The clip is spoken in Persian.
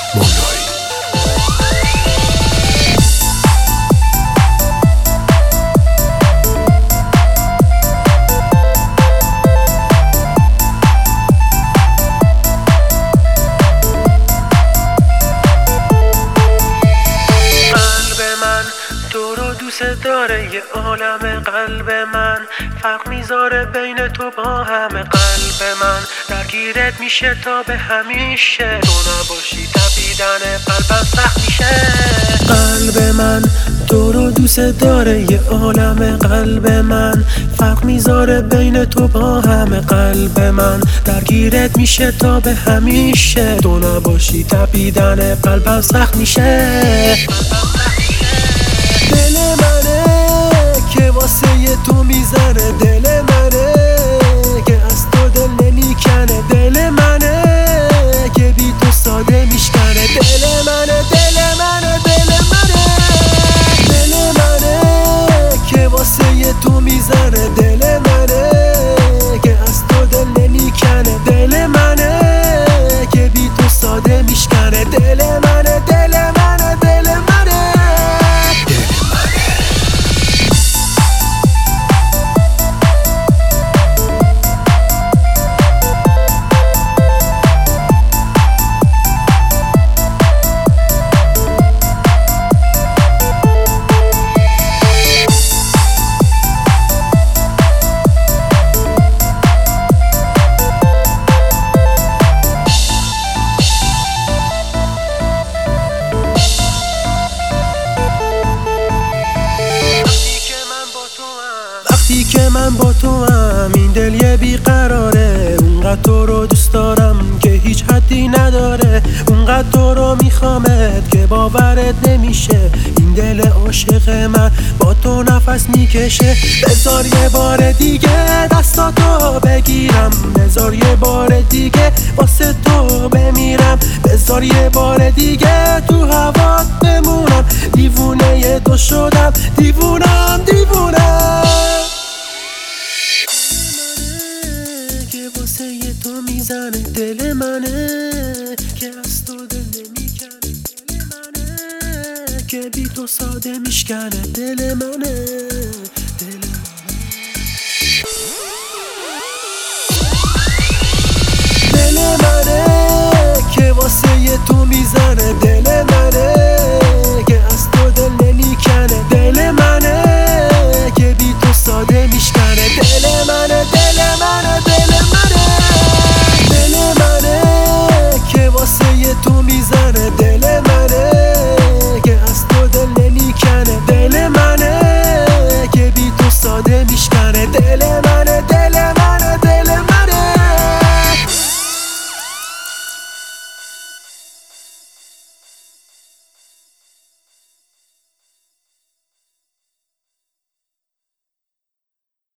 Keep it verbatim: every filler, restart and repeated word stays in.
مولایی. تو رو دوست داره یه عالم، قلب من فرق میذاره بین تو با همه. قلب من درگیرت میشه تا به همیشه، تو نباشی تپیدن قلبم سخت میشه. قلب من تو رو دوست داره یه عالم، قلب من فرق میذاره بین تو با همه. قلب من درگیرت میشه تا به همیشه، تو نباشی تپیدن قلبم سخت میشه. دل منه که واسه تو میزنه، دل منه که از تو دل نمیکنه، دل منه که بی تو ساده میشکنه. دل منه دل منه دل منه دل منه که واسه تو میزنه، دل منه که از تو دل نمیکنه، دل منه که بی تو ساده میشکنه. دل منه دل منه دل منه وقتی که من با تو هم، این دل یه بیقراره. اونقدر تو رو دوست دارم که هیچ حدی نداره، اونقدر تو رو میخوامت که باورت نمیشه. این دل عاشق من با تو نفس میکشه. بذار یه بار دیگه دستاتو بگیرم، بذار یه بار دیگه واسه تو بمیرم، بذار یه بار دیگه تو هوات بمونم. دیوونه تو شدم، دیوونم دیوونم. تو میزنه دل منه که از تو دل نمیکنه، دل منه که بی تو ساده میشکنه، دل منه دل منه دل منه که واسه تو میزنه، دل منه